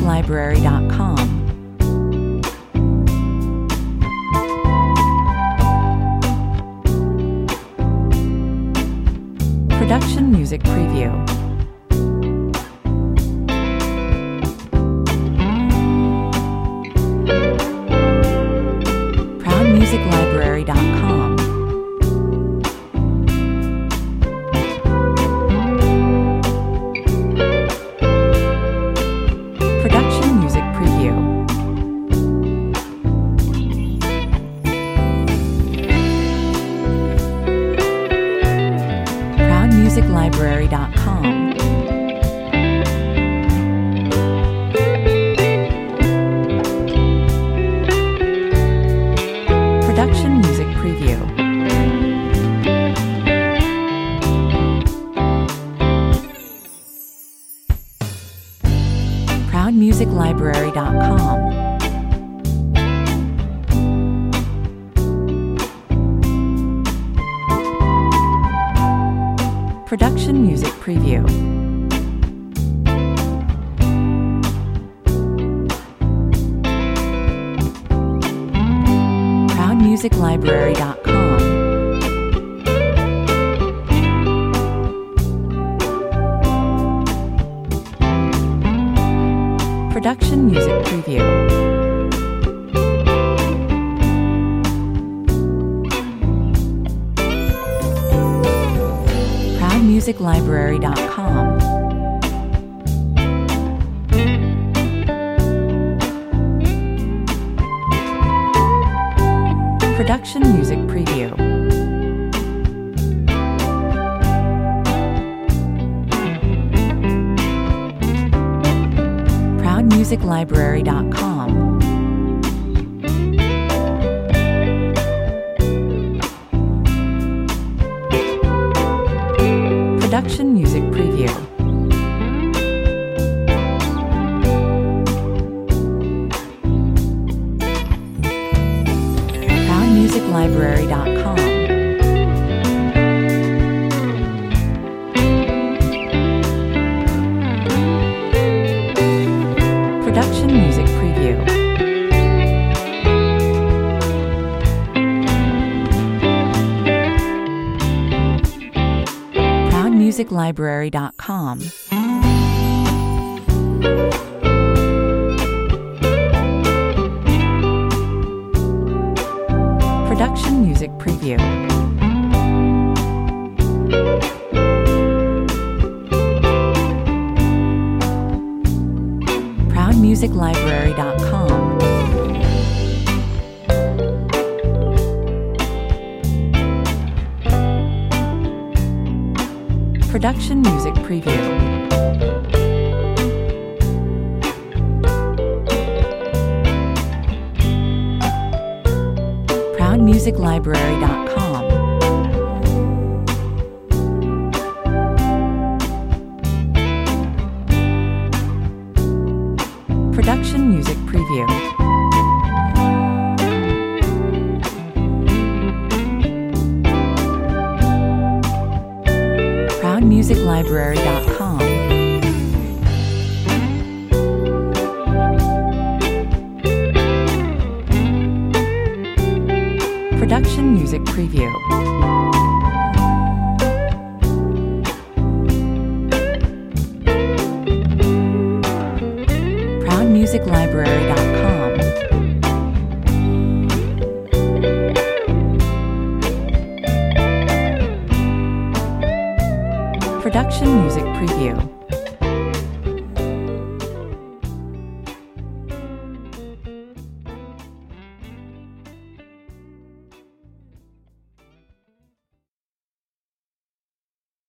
ProudMusicLibrary.com. Production Music Preview. ProudMusicLibrary.com. Production Music Preview. ProudMusicLibrary.com. Production Music Preview. ProudMusicLibrary.com. Production Music Preview. ProudMusicLibrary.com. Production Music Preview. ProudMusicLibrary.com. Production Music Preview. ProudMusicLibrary.com. Production Music Preview. ProudMusicLibrary.com. Production Music Preview. ProudMusicLibrary.com. Production Music Preview. ProudMusicLibrary.com. Production Music Preview. ProudMusicLibrary.com. Production Music Preview. ProudMusicLibrary.com. Production Music Preview. ProudMusicLibrary.com. Production Music Preview.